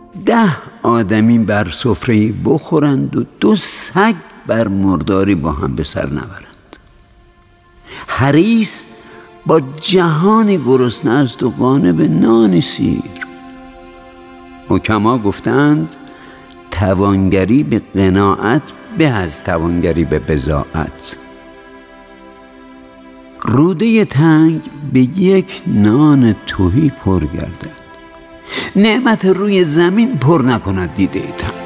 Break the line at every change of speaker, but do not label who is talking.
10 آدمی بر سفره بخورند و 2 سگ بر مرداری با هم به سر نبرند. حریص با جهانی گرسنه است و قانع به نان سیر. حکما گفتند توانگری به قناعت به از توانگری به بضاعت. روده تنگ به یک نان تهی پر گردد، نعمت روی زمین پر نکند دیده تنگ.